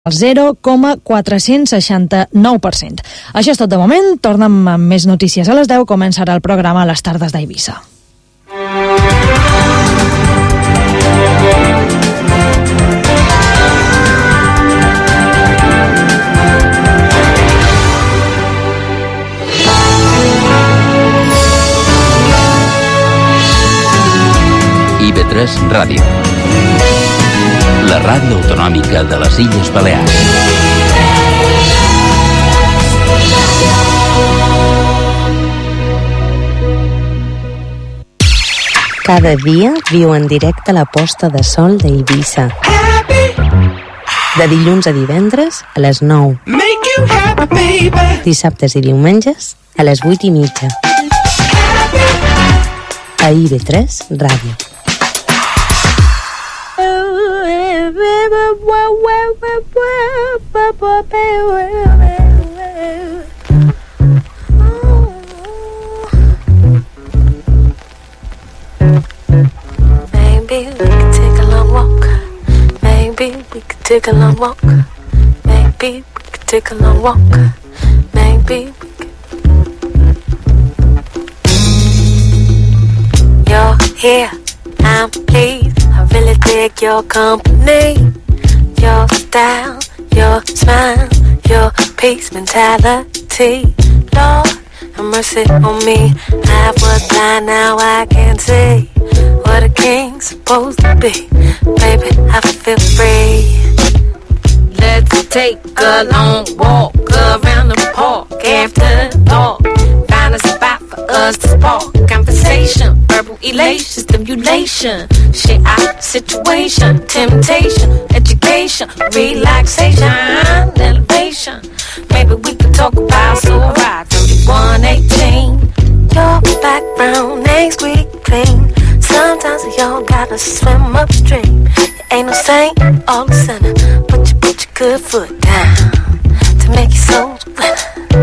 el 0,469%. Això és tot de moment. Tornem amb més notícies a les 10. Començarà el programa a les tardes d'Eivissa. IB3 Ràdio, la ràdio autonòmica de les Illes Balears. Cada dia viu en directe la posta de sol d'Eivissa. De dilluns a divendres a les 9. Dissabtes i diumenges a les 8:30. A IB3 Ràdio. Maybe we could take a long walk. Maybe we could take a long walk. Maybe we could take a long walk. Maybe we could. You're here, I'm pleased. I really dig your company. Your style, your smile, your peace mentality. Lord, have mercy on me. I was blind, now I can see what a king's supposed to be. Baby, I feel free. Let's take a long walk around the park after dark. Find a spot for us to spark conversation, verbal elation, stimulation, share our situation, temptation, education, relaxation, elevation. Maybe we could talk about so right 3118. Your background ain't squeak clean. Sometimes y'all gotta swim upstream. You ain't no saint or a sinner, but you put your good foot down to make your soul winner.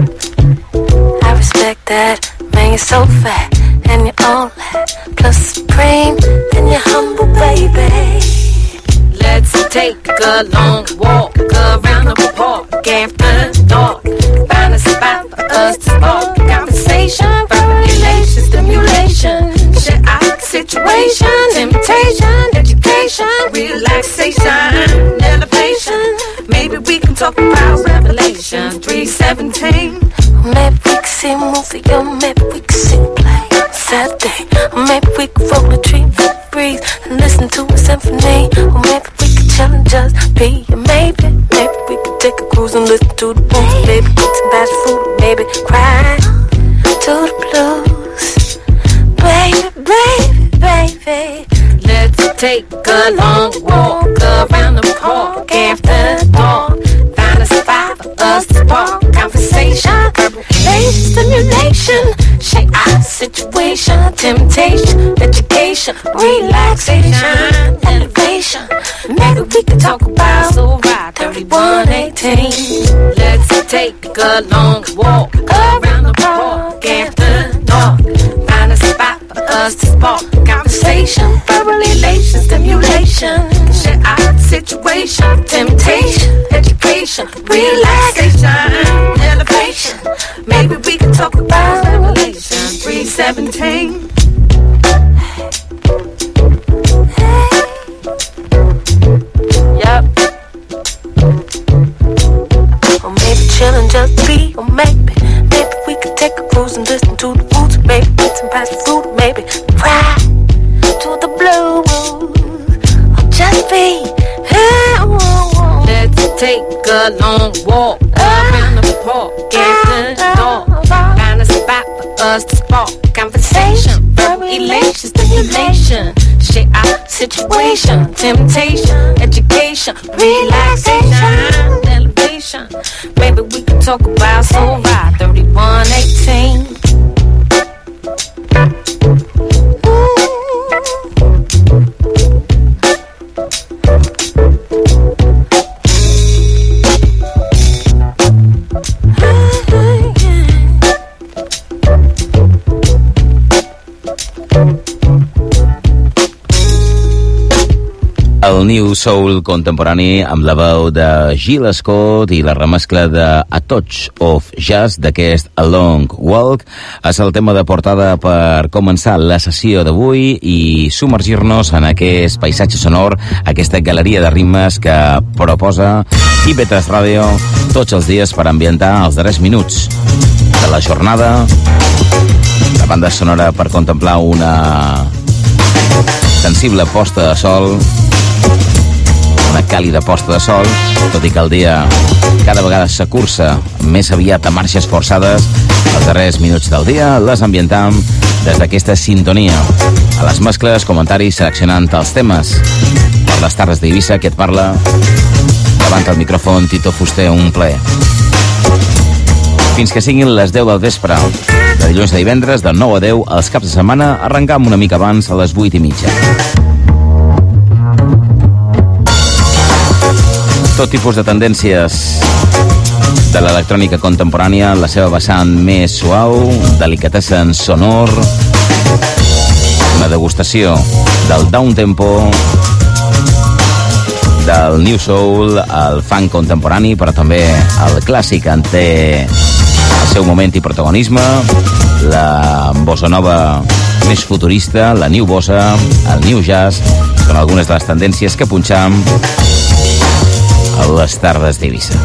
I respect that, man, you're so fat and you're all that, plus supreme, and you're humble, baby. Let's take a long walk around the park after dark. Find a spot for us to spark conversation, verbal elation, stimulation, share our situation, temptation, education, relaxation, elevation. Maybe we can talk about Revelation 3:17. Maybe we can see a movie, or maybe we can see a play Saturday. Or maybe we can roll a tree, breathe, and listen to a symphony. Or maybe we could chill and just be. Or maybe we could take a cruise and listen to the blues. Maybe eat some fast food, maybe cry to the blues. Baby, baby, let's take a long walk around the park after dark. Find a spot for us to spark conversation, verbal stimulation, share our situation, temptation, education, relaxation, elevation. Maybe we could talk about so right 3118. Let's take a long walk around the park after dark. Find a spot for us to spark conversation, verbal elation, stimulation, share our situation, temptation, education, relaxation, elevation. Maybe we can talk about Revelation 3:17. Yep. Or maybe chillin' just be, or maybe we could take a cruise and listen to the roots. Maybe eat some fast food, maybe cry to the blues, or just be. Let's take a long walk around the park after dark. Find a spot for us to spark conversation, verbal elation, stimulation, share our situation, temptation, education, relaxation, elevation. Maybe we could talk about so right 3118. El New Soul contemporani amb la veu de Gil Scott i la remescla de A Touch of Jazz d'aquest A Long Walk. És el tema de portada per començar la sessió d'avui i submergir-nos en aquest paisatge sonor, aquesta galeria de ritmes que proposa IB3 Ràdio tots els dies per ambientar els darrers minuts de la jornada. La banda sonora per contemplar una sensible posta de sol, una càlida posta de sol, tot i que el dia cada vegada s'acurça més aviat a marxes forçades. Els darrers minuts del dia les ambientam des d'aquesta sintonia. A les mescles, comentaris, seleccionant els temes. Per les tardes d'Eivissa, que et parla davant el micròfon, Tito Fuster, un plaer. Fins que siguin les 10 del vespre, de dilluns a divendres, de 9 a 10, els caps de setmana, arrencam una mica abans, a les 8:30. Tot tipus de tendències de l'electrònica contemporània, la seva vessant més suau, delicatessen sonor, una degustació del downtempo, del new soul, el funk contemporani, però també el clàssic en té el seu moment i protagonisme, la bossa nova més futurista, la new bossa, el new jazz, són algunes de les tendències que punxam a les tardes d'Eivissa.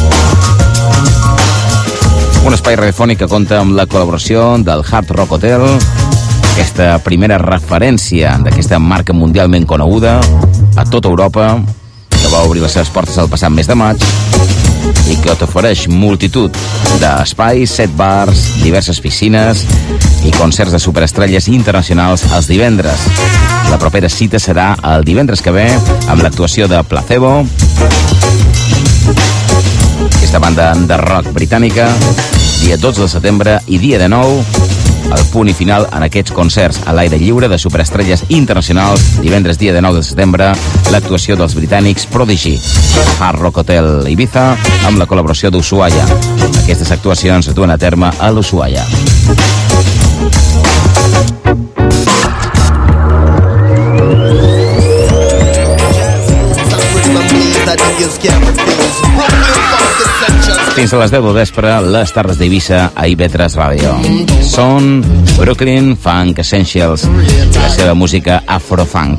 Un espai radiofònic que compta amb la col·laboració del Hard Rock Hotel, aquesta primera referència d'aquesta marca mundialment coneguda a tota Europa, que va obrir les seves portes el passat mes de maig i que t'ofereix multitud d'espais, 7 bars, diverses piscines i concerts de superestrelles internacionals els divendres. La propera cita serà el divendres que ve amb l'actuació de Placebo, aquesta banda de rock britànica, dia 12 de setembre i dia de nou, el punt i final en aquests concerts a l'aire lliure de superestrelles internacionals. Divendres, dia de 9 de setembre, l'actuació dels britànics Prodigy, Hard Rock Hotel Ibiza, amb la col·laboració d'Ushuaia. Aquestes actuacions es duen a terme a l'Ushuaia. Fins a les 10 del vespre, les tardes d'Eivissa a IB3 Ràdio. Són Brooklyn Funk Essentials, la seva música afrofunk.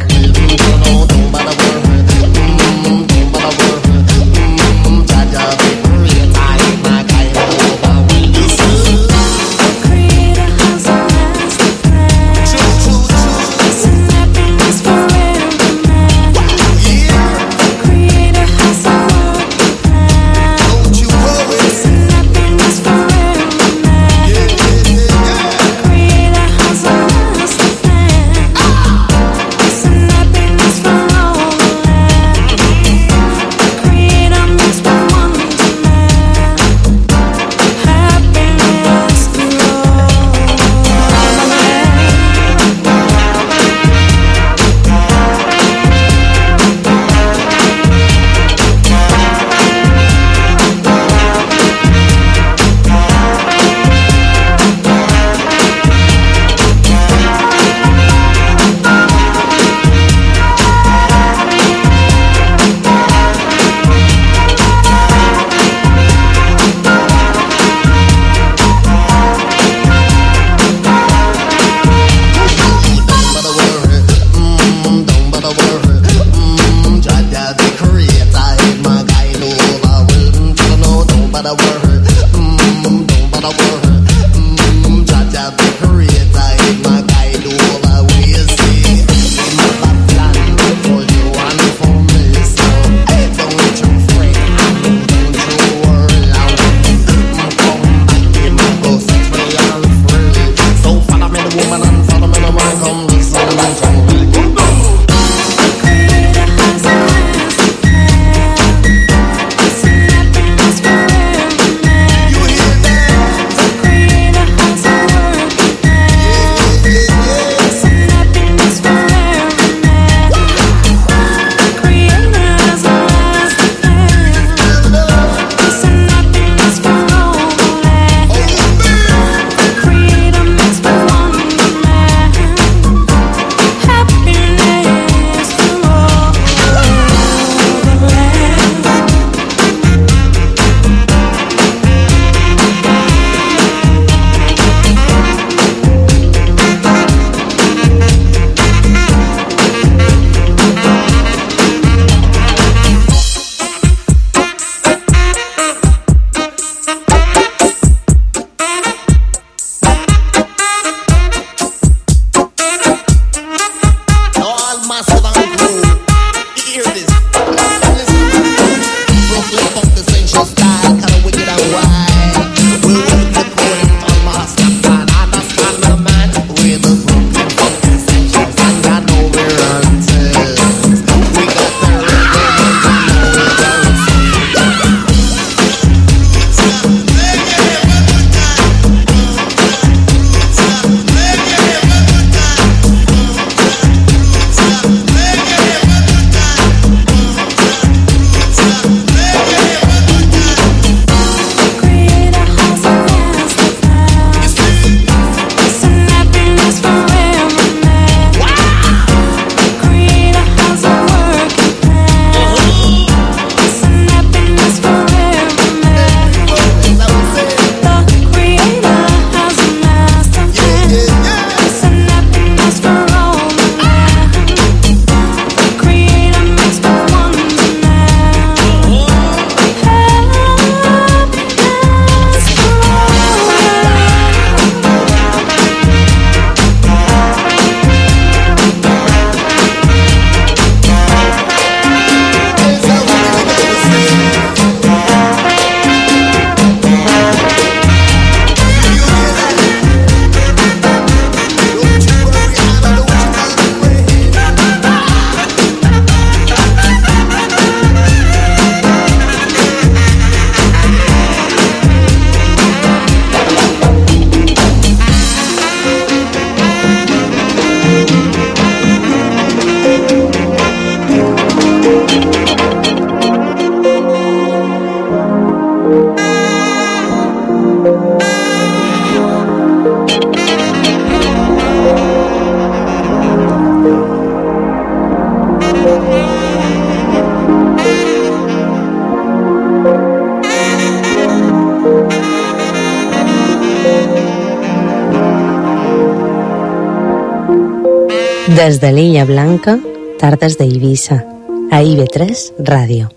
Des de l'Illa Blanca, tardes d'Eivissa, a IB3 Ràdio.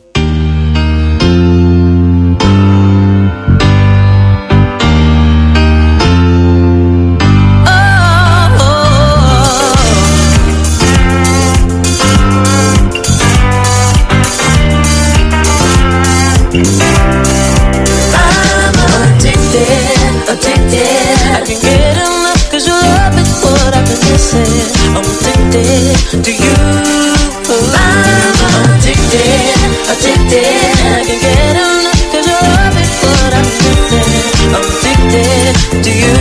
To you, I'm addicted, addicted. I can get enough 'cause your love is what I'm missing. I'm addicted to you.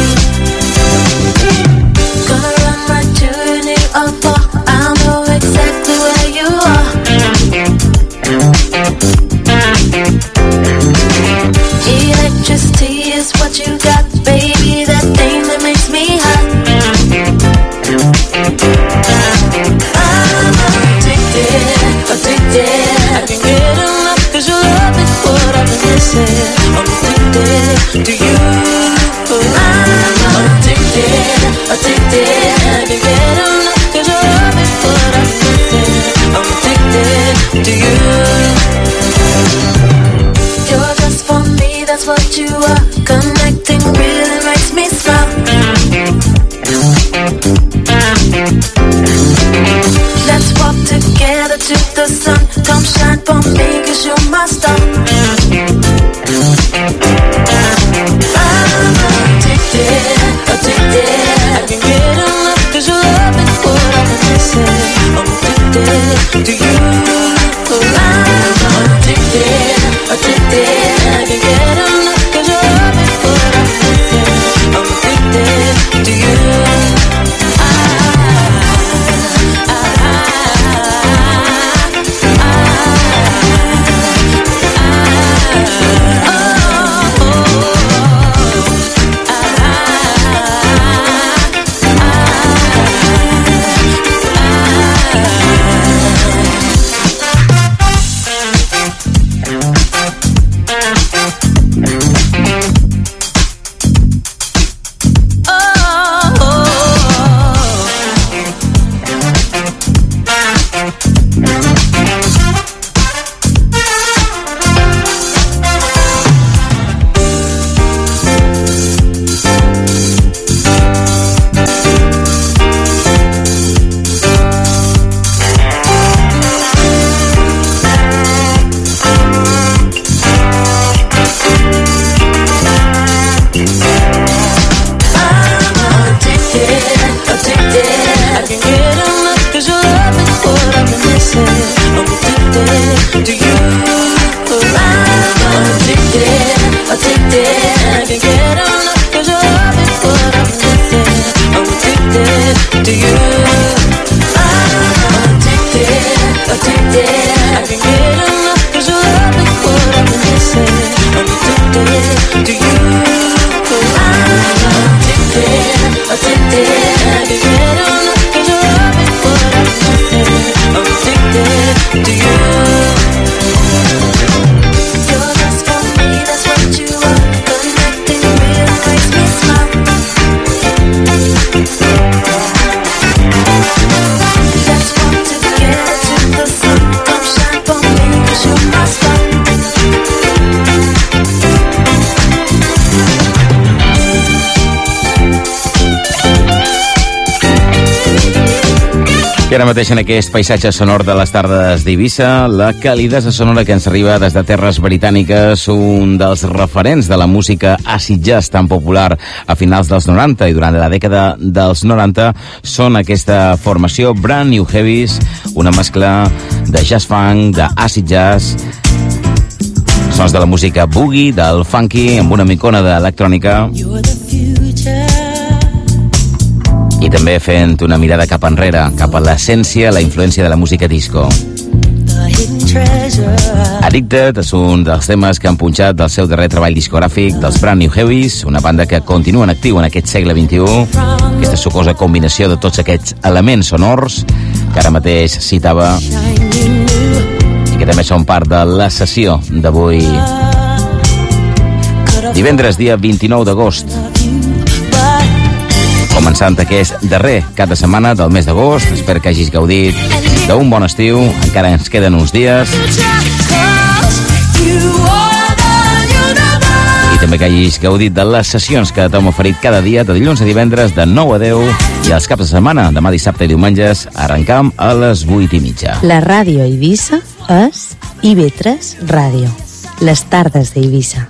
Gonna run right to your knee or fall. I'll know exactly where you are. Electricity is what you got, baby. That thing that makes me hot. Addicted, I can get enough 'cause your love is what I've been missing. I'm addicted to you. I'm addicted, addicted, I can get enough 'cause your love is what I've been missing. I'm addicted to you. You're just for me, that's what you are. Connecting really makes me smile. Let's walk together to the sun. Come shine for me 'cause you're my star. I'm addicted, addicted. I can get enough 'cause your love is what I've been missing. I'm addicted to you. I'm addicted, addicted. I can get enough 'cause your love is what I've been missing. I'm addicted to you. I ara mateix en aquest paisatge sonor de les tardes d'Eivissa, la calidesa sonora que ens arriba des de terres britàniques, un dels referents de la música acid jazz tan popular a finals dels 90 i durant la dècada dels 90, són aquesta formació Brand New Heavies, una mescla de jazz funk, d'acid jazz, sons de la música boogie, del funky, amb una micona d'electrònica, i també fent una mirada cap enrere, cap a l'essència, la influència de la música disco. Addicted és un dels temes que han punxat del seu darrer treball discogràfic dels Brand New Heavies, una banda que continua en actiu en aquest segle XXI, aquesta sucosa combinació de tots aquests elements sonors que ara mateix citava i que també són part de la sessió d'avui, divendres, dia 29 d'agost. començant aquest darrer cap de setmana del mes d'agost. Espero que hagis gaudit d'un bon estiu. Encara ens queden uns dies. I també que hagis gaudit de les sessions que t'hem oferit cada dia, de dilluns a divendres, de 9 a 10, i els caps de setmana, demà dissabte i diumenges, arrencam a les 8:30. La ràdio a Eivissa és IB3 Ràdio. Les tardes d'Eivissa.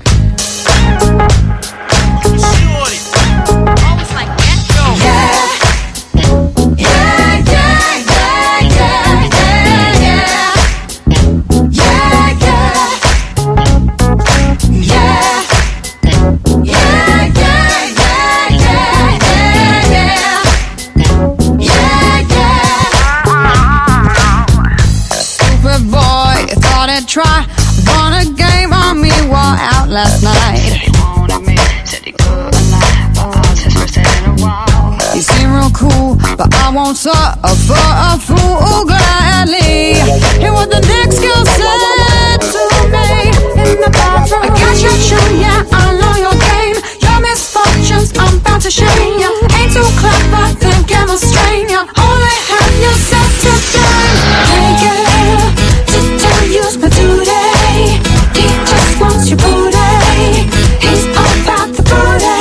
Try, won a game on me while out last night. He wanted me, said he couldn't lie, but I was his first date in a while. He seemed real cool, but I won't suffer a fool gladly. Hear what the next girl said to me in the bathroom. I got your tune, yeah, I know your game. Your misfortunes, I'm bound to shame you. Ain't too clever, think I'm a stranger. Only have yourself to blame. Hey girl, use my today. He just wants your booty. He's all about the booty.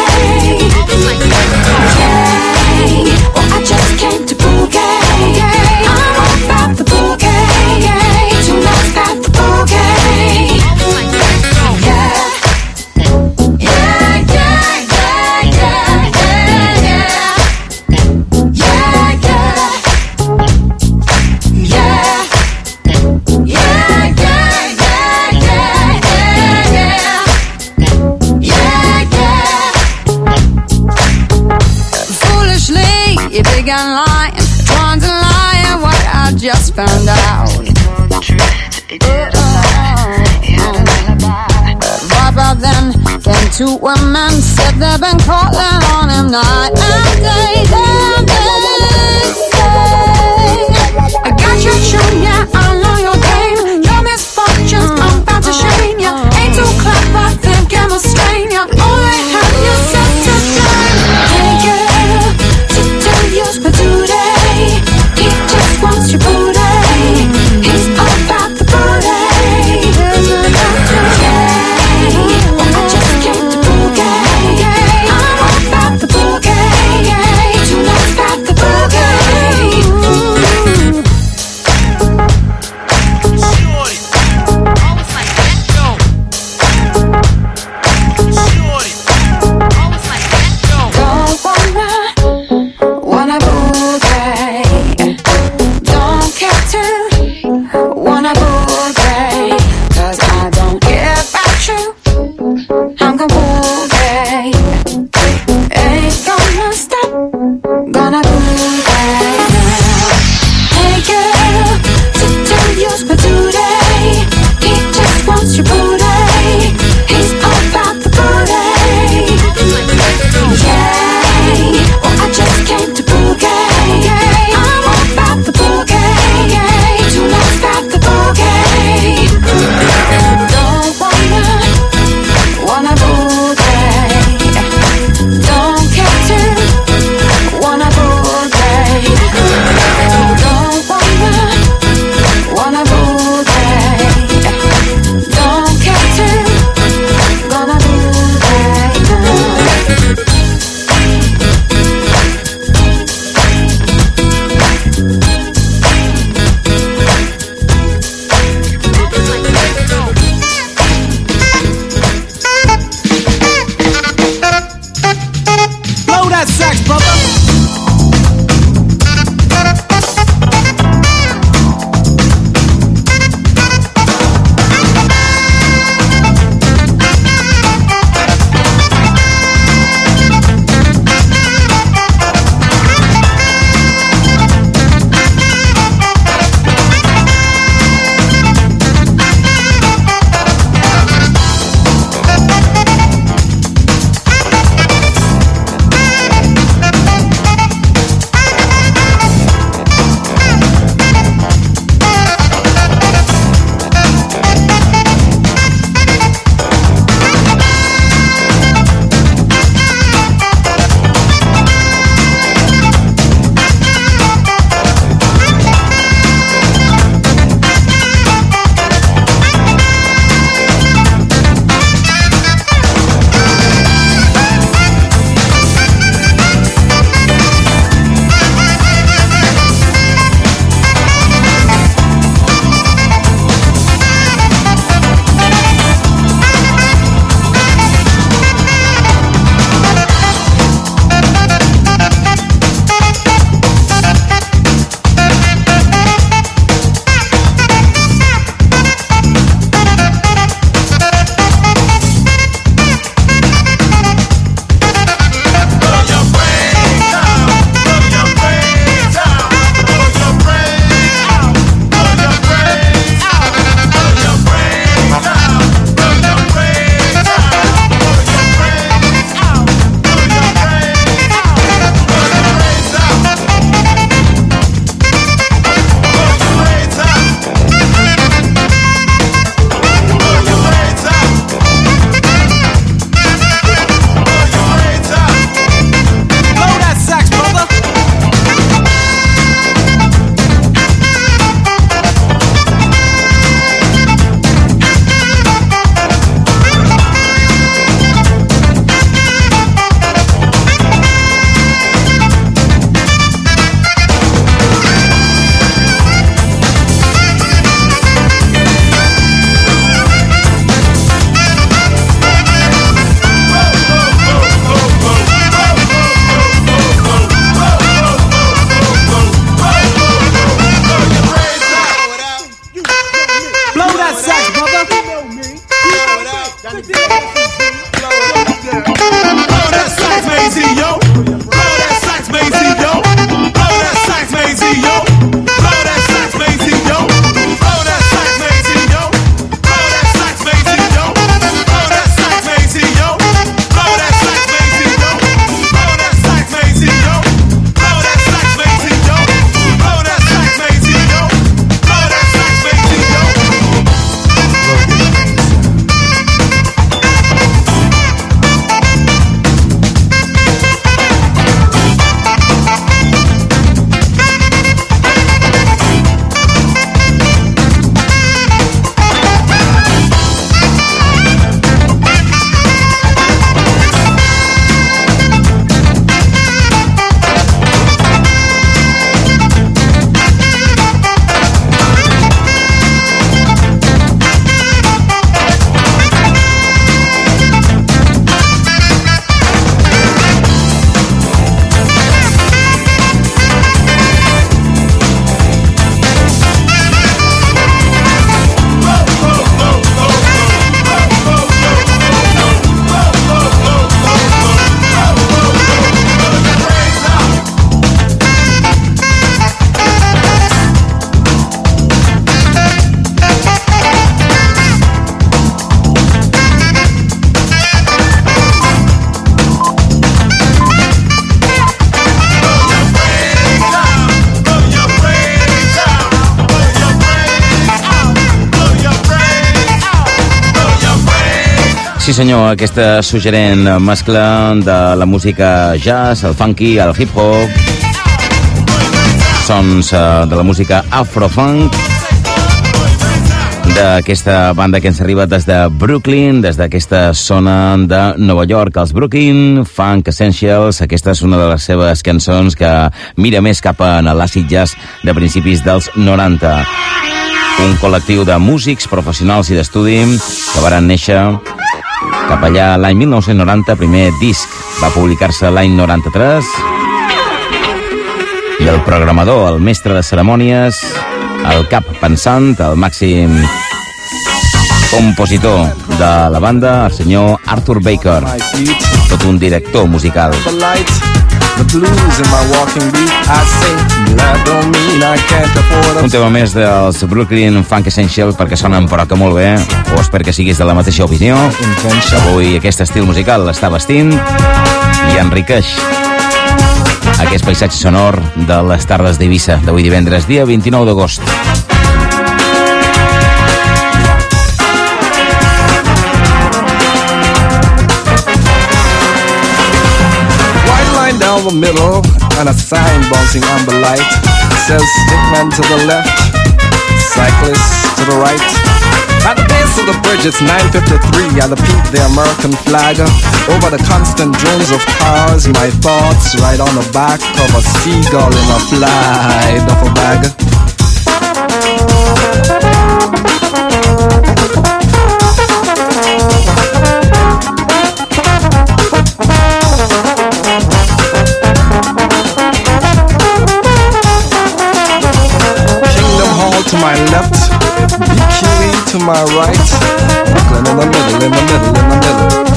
Yay, well I just came to boogie. I'm all about the boogie. Tonight's got the boogie. Yeah. Yeah, yeah, yeah, yeah, yeah, yeah. Yeah, yeah. Yeah. You began lying, trying to lie at what I just found out. He told the truth, he didn't lie, he had an alibi. Right about then, came two women, said they've been calling on him night and day. Then they say, I got your tune, yeah, I know your game. Your misfortunes, I'm about to shame you. Ain't too clever, think I'm a stranger. Only have yourself to blame. Hey girl, use my today. He just wants your booty. He's all about the booty. Yay, well I just came to boogie. I'm all about the boogie. Sí senyor, aquesta suggerent mescla de la música jazz, el funky, el hip-hop, sons de la música afro-funk, d'aquesta banda que ens arriba des de Brooklyn, des d'aquesta zona de Nova York, els Brooklyn Funk Essentials. Aquesta és una de les seves cançons que mira més cap a l'acid jazz de principis dels 90. Un col·lectiu de músics professionals i d'estudi que varen néixer cap allà l'any 1990, primer disc va publicar-se l'any 93, i el programador, el mestre de cerimònies, el cap pensant, el màxim compositor de la banda, el senyor Arthur Baker, tot un director musical. Un tema més dels Brooklyn Funk Essentials, perquè sonen però que molt bé, o espero que siguis de la mateixa opinió. Avui aquest estil musical està vestint i enriqueix aquest paisatge sonor de les tardes d'Eivissa d'avui divendres, dia 29 d'agost. Down the middle and a sign bouncing amber light says stickman to the left, cyclist to the right. At the base of the bridge it's 9:53 and the peak the American flag. Over the constant drones of cars, my thoughts right on the back of a seagull in a fly duffel bag. To my left, BQE to my right, Brooklyn in the middle, in the middle, in the middle.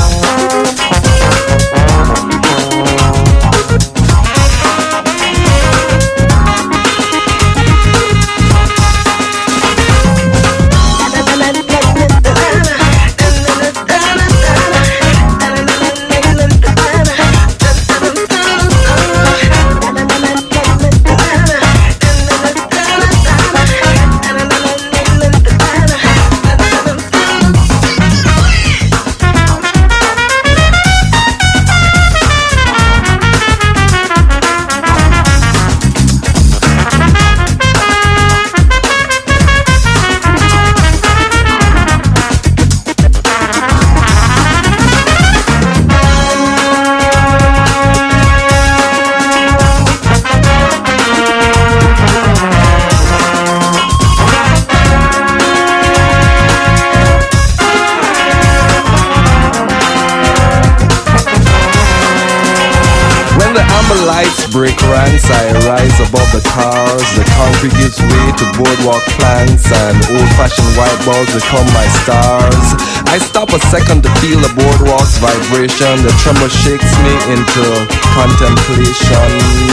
Break ranks, I rise above the cars. The concrete gives way to boardwalk plants, and old-fashioned white balls become my stars. I I stop a second to feel the boardwalk's vibration. The tremor shakes me into contemplation.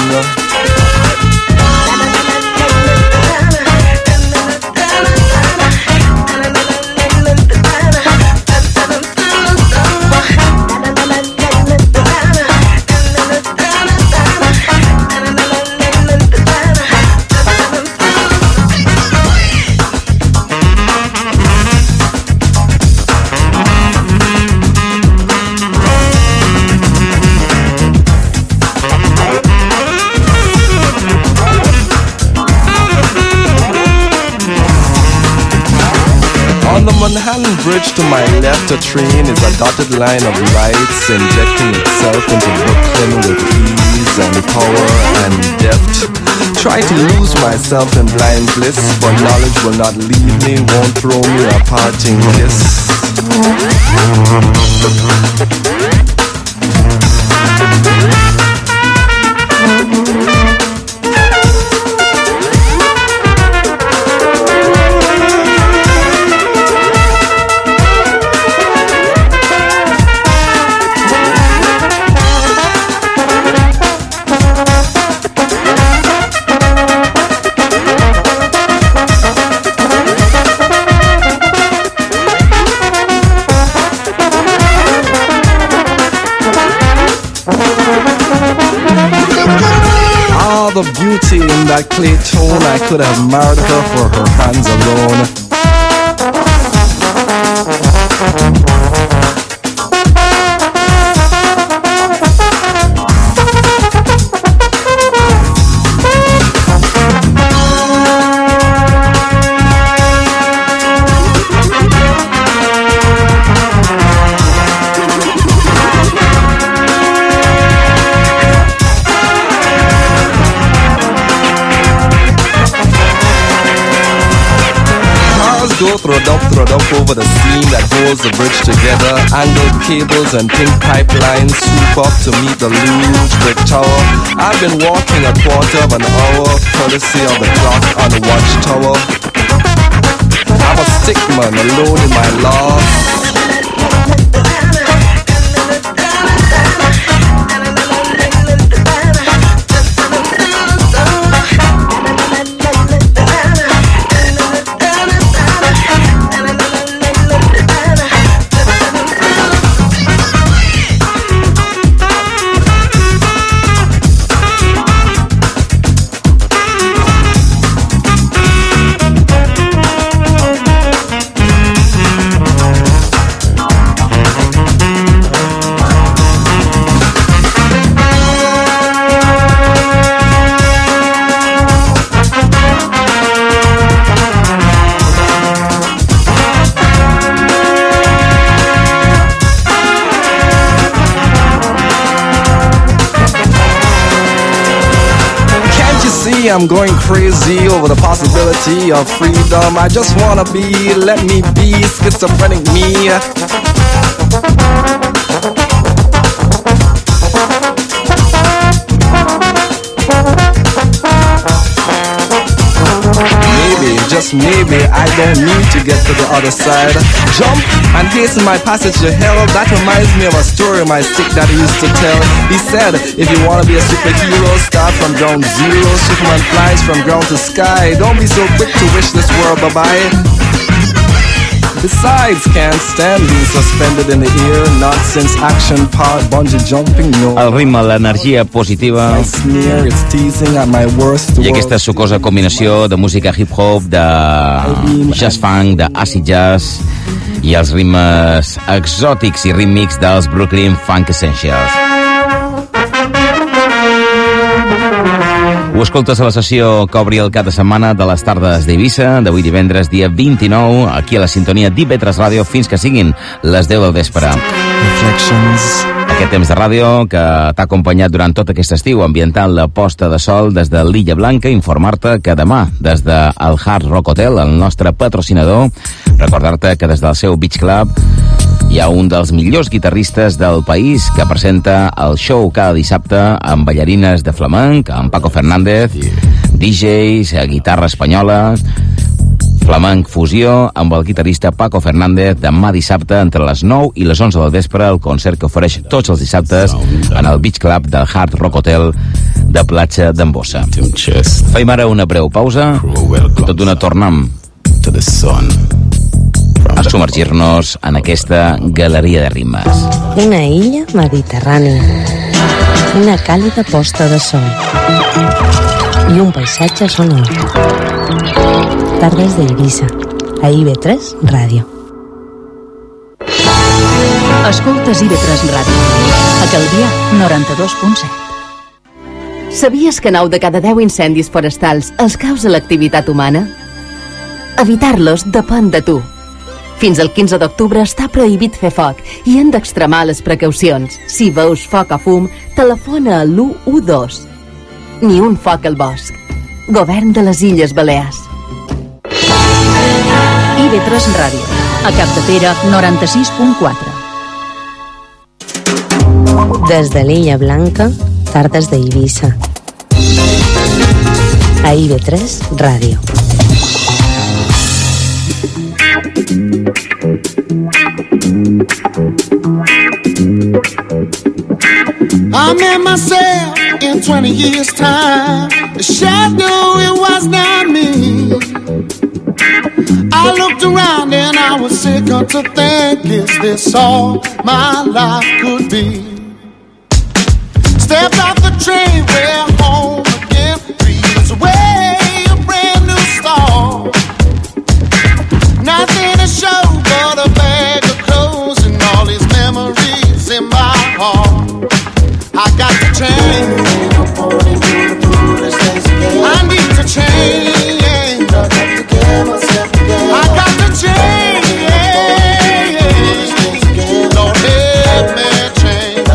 On the Manhattan Bridge to my left, a train is a dotted line of lights injecting itself into Brooklyn with ease and power and depth. Try to lose myself in blind bliss, but knowledge will not leave me, won't throw me a parting kiss. The beauty in that clay tone, I could have married her for her hands alone. Throw it up over the seam that holds the bridge together. Angled cables and pink pipelines swoop up to meet the luge brick tower. I've been walking a quarter of an hour, courtesy of the clock on the watchtower. I'm a stickman alone in my loss. I'm going crazy over the possibility of freedom. I just wanna be, let me be, schizophrenic me. Maybe, just maybe, I don't need to get to the other side. Jump and hasten my passage to hell. That reminds me of a story my sick daddy used to tell. He said, if you want to be a superhero, start from ground zero. Superman flies from ground to sky. Don't be so quick to wish this world bye-bye. Besides, can't stand being suspended in the air. Nonsense, action, power, bungee jumping, no. El ritme, l'energia positiva. My sneer, it's teasing at my worst. I aquesta sucosa combinació de música hip-hop, de jazz funk, de acid jazz i els ritmes exòtics i rítmics dels Brooklyn Funk Essentials. Ho escoltes a la sessió que obri el cap de setmana de les tardes d'Eivissa, d'avui divendres, dia 29, aquí a la sintonia d'IV3 Ràdio, fins que siguin les 10 del vespre. Aquest temps de ràdio que t'ha acompanyat durant tot aquest estiu, ambientant la posta de sol des de l'Illa Blanca, informar-te que demà, des del Hard Rock Hotel, el nostre patrocinador, recordar-te que des del seu Beach Club hi ha un dels millors guitarristes del país que presenta el show cada dissabte amb ballarines de flamenc, amb Paco Fernández, DJs, guitarra espanyola, Flamenc fusió amb el guitarrista Paco Fernández demà dissabte entre les 9 i les 11 del vespre, el concert que ofereix tots els dissabtes en el Beach Club del Hard Rock Hotel de Platja d'Embossa. Fem ara una breu pausa i tot d'una tornem a submergir-nos en aquesta galeria de rimes. Una illa mediterrània, una càlida posta de sol i un paisatge sonor. Tardes d'Eivissa, a IB3 Ràdio. Escoltes IB3 Ràdio, a Calvià 92.7. Sabies que 9 de cada 10 incendis forestals els causa l'activitat humana? Evitar-los depèn de tu. Fins al 15 d'octubre està prohibit fer foc i hem d'extremar les precaucions. Si veus foc o fum, telefona a l'112. Ni un foc al bosc. Govern de les Illes Balears. IB3 Ràdio, a Capdepera 96.4. Des de l'Illa Blanca, tardes d'Eivissa. A IB3 Ràdio. I met myself in 20 years' time. The shadow, it was not me. I looked around and I was sick to think, is this all my life could be? Stepped off the train, we're home again. 3 years away, a brand new start. Nothing to show but a bag of clothes and all these memories in my heart. I got to change. I need to change. I got to change. Lord, help me change.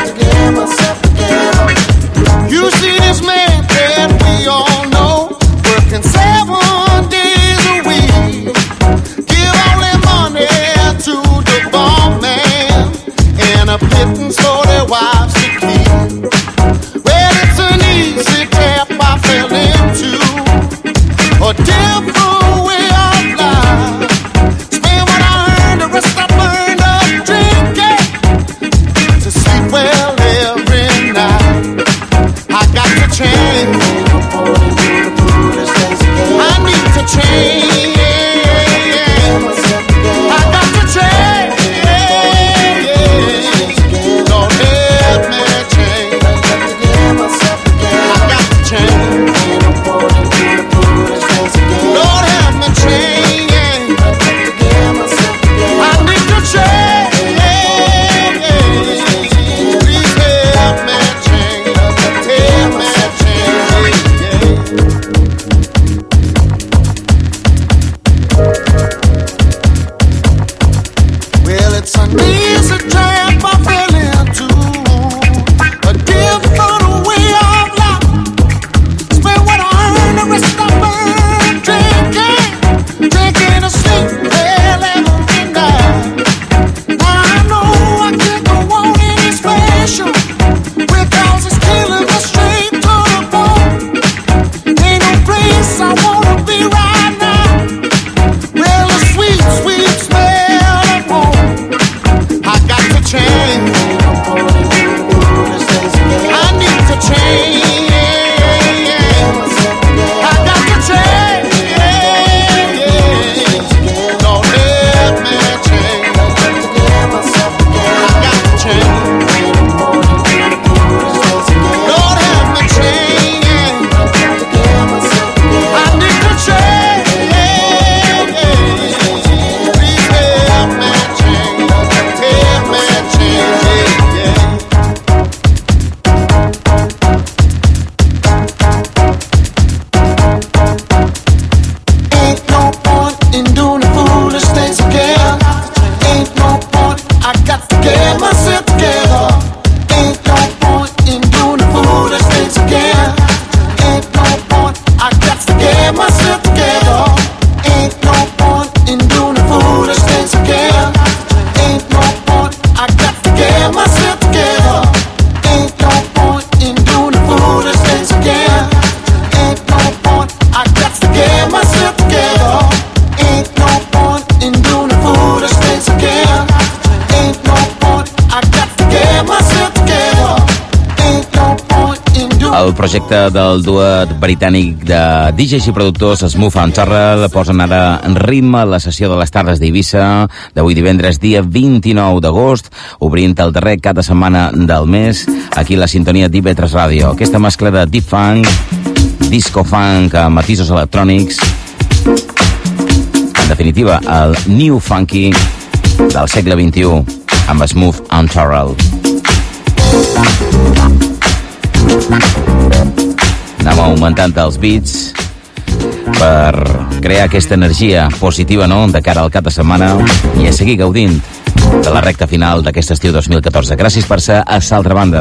You see this man that we all know, working 7 days a week. Give all their money to the bomb man and a pittance for their wives to keep. Well, it's an easy trap I fell into, a different way of life. Spend what I earned, the rest I burned up drinking to sleep well every night. I got to change. I need to change. I got to change. Lord, help me change. I got to change. Lord, help me change. I need to change. Please help me change. Help me change. Well, it's an easy trap I fell into, a different way of life. Spend what I earned, the rest I burned drinking to sleep well every night. Now I know I can't go on any special, because it's killing me straight to the bone. Ain't no place I wanna be right now. Well, the sweet, sweet smell of home. I got to projecte del duet britànic de DJs i productors Smooth and Terrell posen ara en ritme la sessió de les tardes d'Eivissa d'avui divendres, dia 29 d'agost, obrint el darrer cap de setmana del mes, aquí la sintonia d'IV3 Ràdio. Aquesta mescla de deep funk, disco funk amb matisos electrònics, en definitiva, el new funky del segle XXI, amb Smooth and Terrell. Anem augmentant els beats per crear aquesta energia positiva, no?, de cara al cap de setmana i a seguir gaudint de la recta final d'aquest estiu 2014. Gràcies per ser a l'altra banda.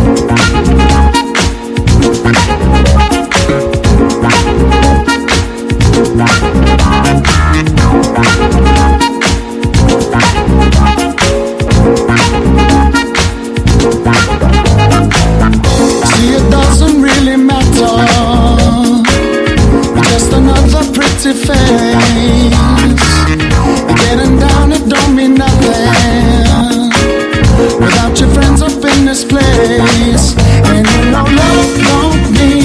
Face. Getting down, it don't mean nothing without your friends up in this place. And you know love don't mean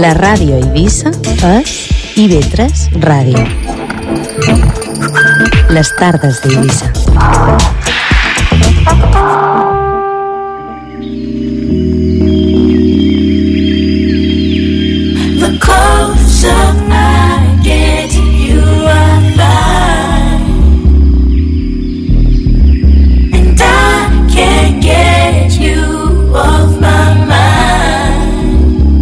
La ràdio a Eivissa és IB3 Ràdio. Les tardes d'Eivissa. The closer I get to you, I find, and I can't get you off my mind.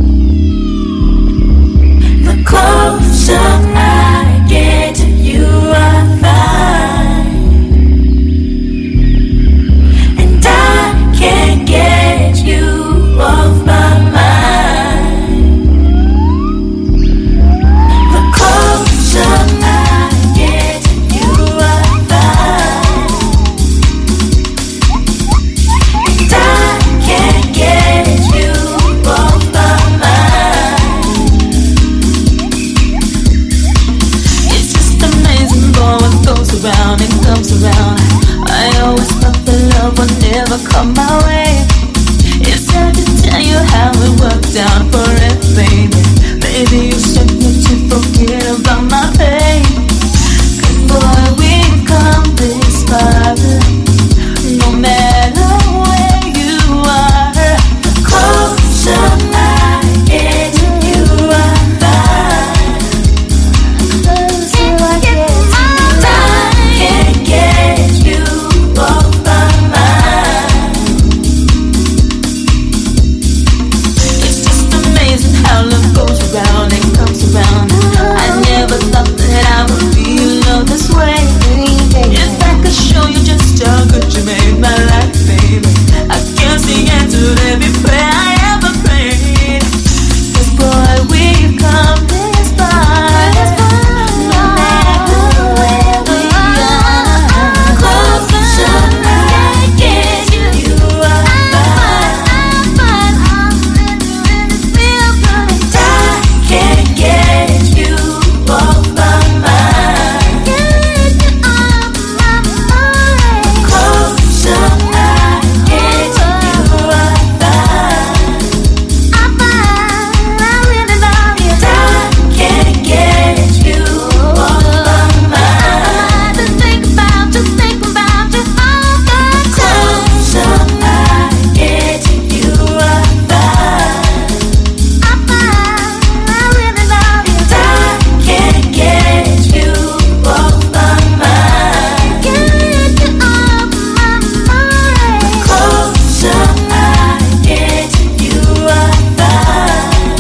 The closer I get to you, I find, and I can't get you off my mind. Around and comes around. I always thought that love would never come my way. It's hard to tell you how it worked out for everything. Maybe you expect me to forget about my pain. 'Cause boy, we've come this far. No matter where you are, the closer I get to you, I find. Closer I get to you, can't get you off my mind. It's just amazing how love goes around and comes around. I never thought that I would feel love this way. If I could show you just how good you made my life, baby, I guess the answer to every prayer I ever prayed. 'Cause boy, we've come this far. No matter where we are, closer I get to you, I find, and I can't get you off my mind. Closer I get to you, I find, I really love you. And I can't get you off my mind. Just think about you all the time. Closer I get to you, I find, I really love you. And I can't get you off my mind. Closer I get to you, I find,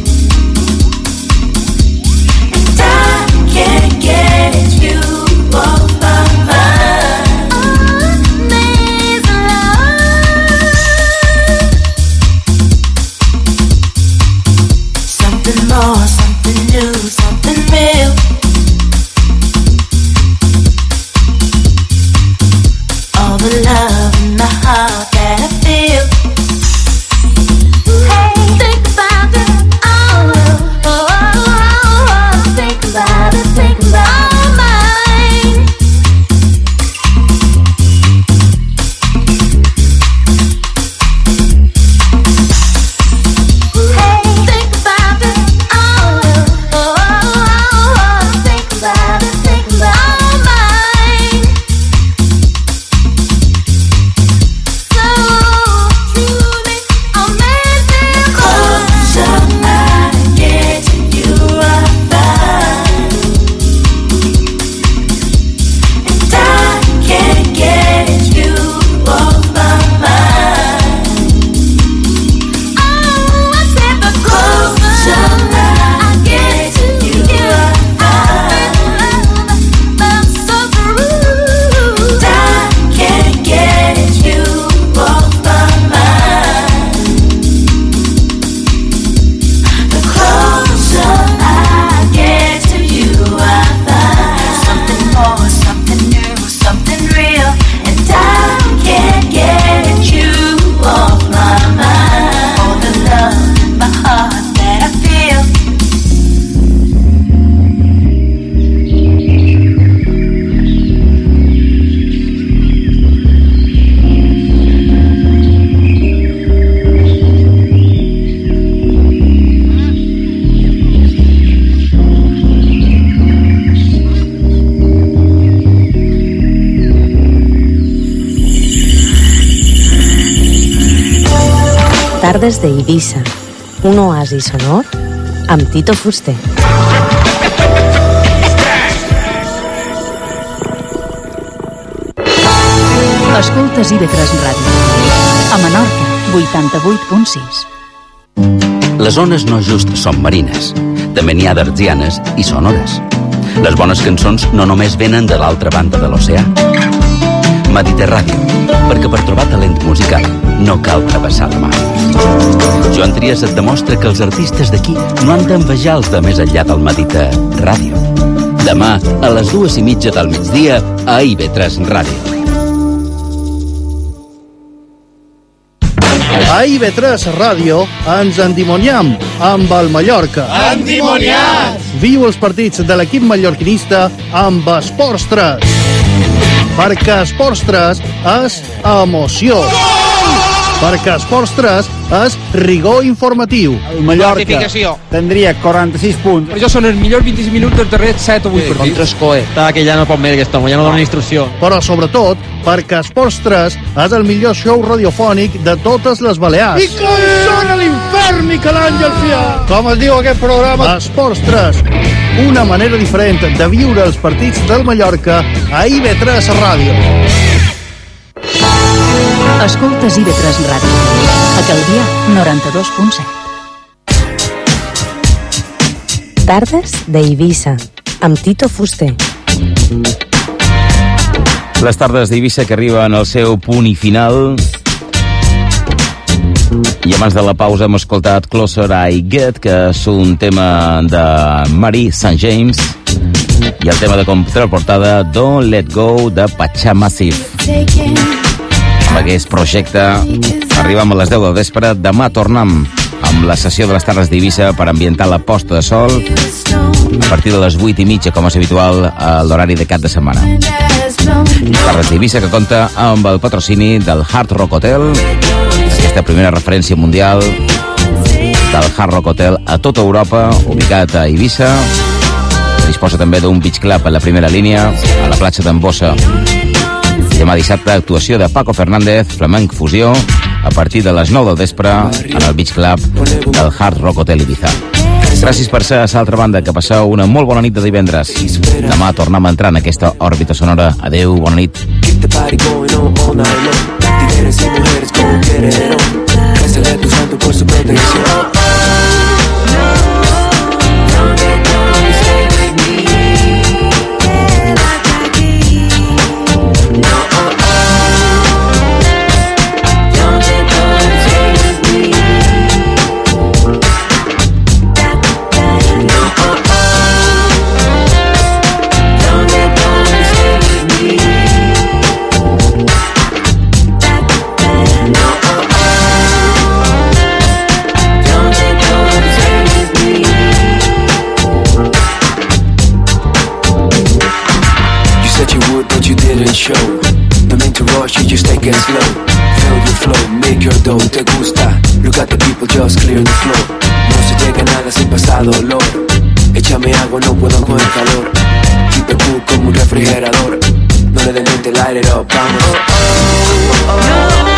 and I can't get you off my mind. Amazing love, something more, something new, something real. All the love in my heart that I feel. Hey, think about it. Think about it. Think about mine. Hey, think about it. Tardes d'Eivissa, un oasi sonor amb Tito Fuster. Escoltes IB3 Ràdio. A Menorca, 88.6. Les ones no just són marines. També n'hi ha d'hertzianes i sonores. Les bones cançons no només venen de l'altra banda de l'oceà. Mediterràdio, perquè per trobar talent musical no cal travessar la mar. Joan Trias et demostra que els artistes d'aquí no han d'envejar els de més enllà del Mediterràdio. Demà, a les 2:30 del migdia, a IB3 Ràdio. A IB3 Ràdio ens endimoniam amb el Mallorca. Endimoniats! Viu els partits de l'equip mallorquinista amb Esports 3. Perquè Esports 3 és emoció. Perquè Esports 3 és rigor informatiu. El Mallorca tindria 46 punts. Però això són els millors 25 minuts dels darrers 7 o 8 partits. Contra Escoe. Està que ja no pot més aquesta, ja no dona instrucció. Però sobretot perquè Esports 3 és el millor show radiofònic de totes les Balears. I com sona l'infern, Miquel Àngel Fià! Com es diu aquest programa? Esports 3. Una manera diferent de viure els partits del Mallorca a IB3 Ràdio. Escoltes IB3 Ràdio. A Calvià, 92.7. Tardes d'Eivissa, amb Tito Fuster. Les tardes d'Eivissa que arriben al seu punt i final. I abans de la pausa hem escoltat Closer I Get, que és un tema de Marie St. James, i el tema de contraportada Don't Let Go de Pachá Massive. Amb aquest projecte arribem a les 10 del vespre. Demà tornem amb la sessió de les tardes d'Eivissa per ambientar la posta de sol a partir de les 8:30, com és habitual, a l'horari de cap de setmana. Tardes d'Eivissa que compta amb el patrocini del Hard Rock Hotel, aquesta primera referència mundial del Hard Rock Hotel a tota Europa, ubicat a Eivissa, que disposa també d'un beach club a la primera línia, a la platja d'en Bossa. Demà dissabte, actuació de Paco Fernández, Flamenc Fusió, a partir de les 9 del vespre en el beach club del Hard Rock Hotel Ibiza. Gràcies per ser a l'altra banda, que passeu una molt bona nit de divendres. Demà tornem a entrar en aquesta òrbita sonora. Adeu, bona nit. Show. No mean to rush, you just take it slow. Feel your flow, make your dough, te gusta. Look at the people, just clear the floor. No se llega nada sin pasar dolor. Échame agua, no puedo con el calor. Keep it cool como un refrigerador. No le den mente, light it up, vamos.